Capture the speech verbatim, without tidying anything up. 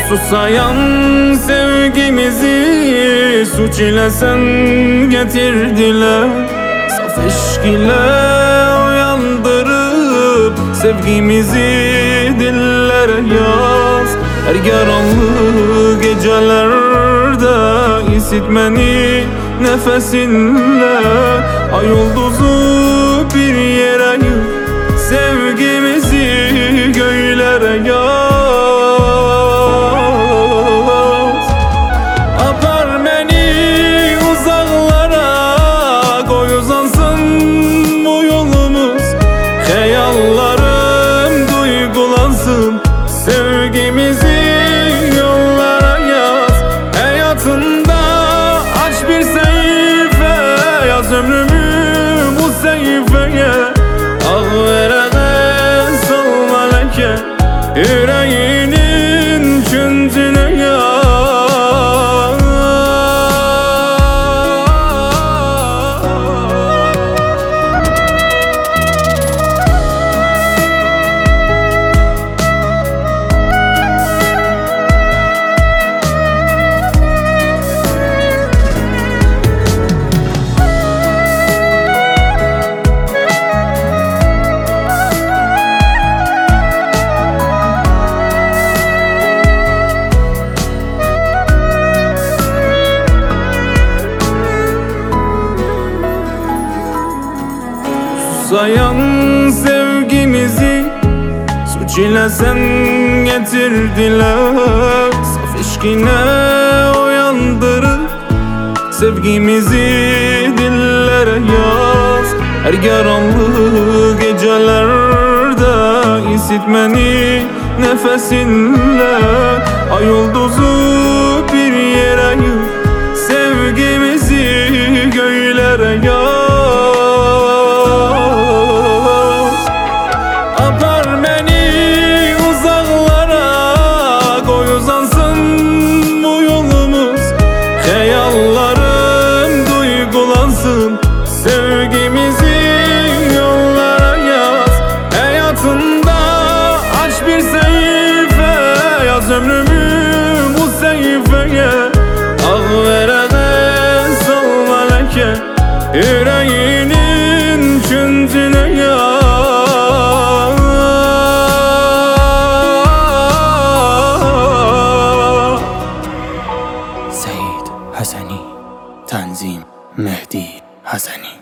Susayan sevgimizi suç ile sen getirdiler. Saf aşk ile uyandırıp sevgimizi dillere yaz. Her yaralı gecelerde isitmeni nefesinle. Ay yolduzu bir yere yık, sevgimizi göylere yaz. Apar beni uzaklara, koy uzansın bu yolumuz. Hayallarım duygulansın, sevgimizi yollara yaz. Hayatında aç bir sayfa, yaz ömrümü bu sayfaya. Ağ verene salma leke, yüreğinin küncüne yaz. Susayan sevgimizi suç ile sen getirdiler. Saf aşkine uyandırıp sevgimizi dillere yaz. Her yaralı gecelerde isitmeni nefesinle. Ay yolduzu bir yere yık, sevgimizi göylere yaz. Hayallarım duygulansın, sevgimizi yollara yaz. Hayatında aç bir sayfa, yaz ömrümü bu sayfaya. Ağ verene salma leke, yüreğinin küncüne yaz. Said Hasani, Tanzim Mehdi Hasani.